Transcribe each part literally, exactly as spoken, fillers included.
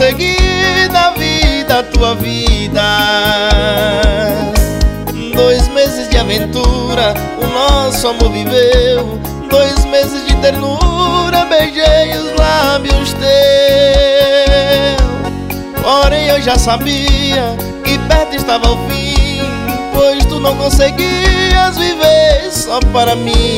consegui na vida a tua vida. Dois meses de aventura o nosso amor viveu. Dois meses de ternura beijei os lábios teus. Porém eu já sabia que perto estava o fim, pois tu não conseguias viver só para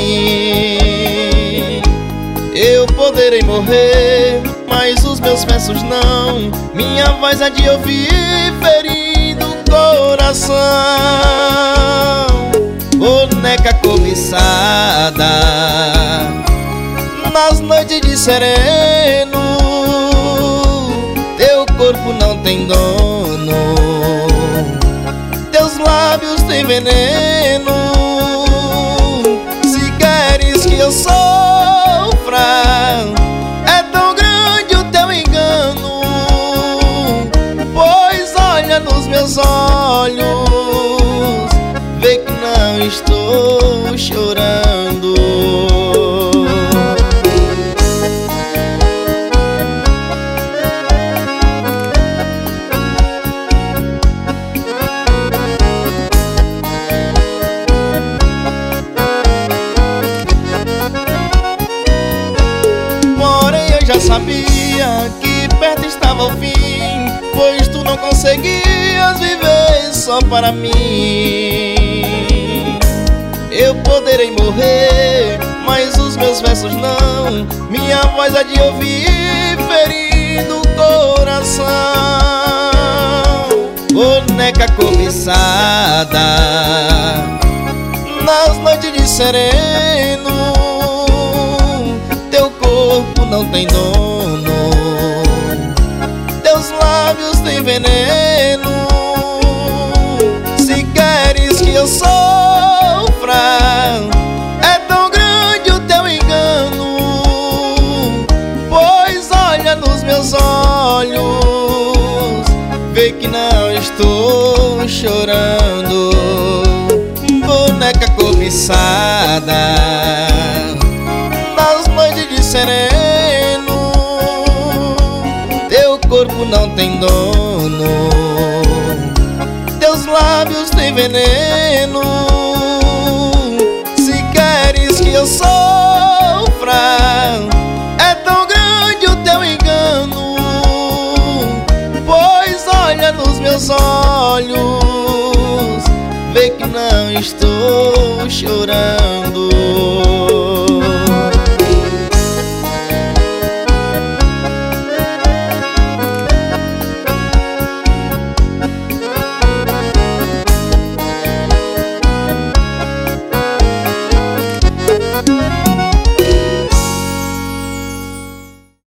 mim. Eu poderei morrer, mas os meus versos não. Minha voz há de ouvir ferindo o coração. Boneca cobiçada, nas noites de sereno, teu corpo não tem dono, teus lábios têm veneno. Se queres que eu sofra, é tão grande o teu engano, pois olha nos meus olhos, vê que não estou chorando. Já sabia que perto estava o fim, pois tu não conseguias viver só para mim. Eu poderei morrer, mas os meus versos não. Minha voz há de ouvir ferindo o coração. Boneca cobiçada, nas noites de sereno, teu corpo não tem dono, teus lábios têm veneno. Se queres que eu sofra, é tão grande o teu engano, pois olha nos meus olhos, vê que não estou chorando. Boneca cobiçada, nas noites de sereno, teu corpo não tem dono, teus lábios têm veneno. Se queres que eu sofra, é tão grande o teu engano, pois olha nos meus olhos,